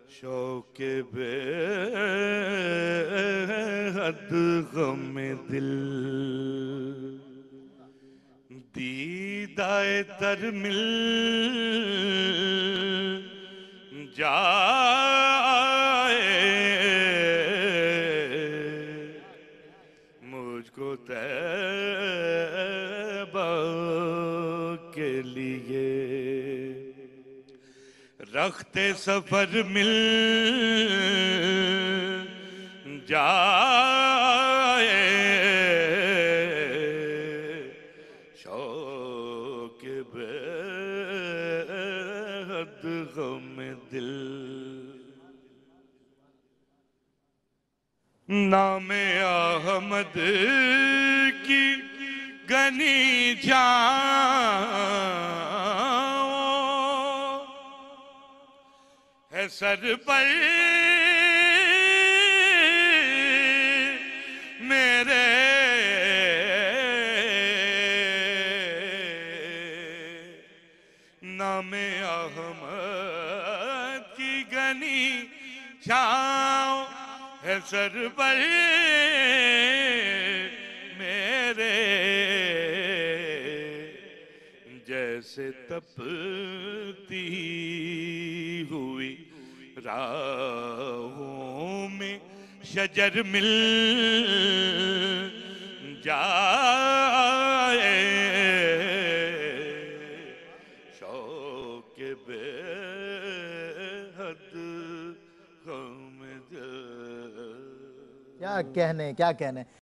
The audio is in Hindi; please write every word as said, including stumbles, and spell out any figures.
शौक बेहद गम दिल दीदाए तर मिल जाए मुझको तैबा के लिए रखते सफर मिल जाए शौक बेहद गम दिल नामे अहमद की गनी जाओ है सर पर मेरे नामे अहमद की गनी छाओ है सर पर मेरे जैसे तपती हुई राहों में शजर मिल जाए शौक बेहद गम दिल। क्या कहने क्या कहने।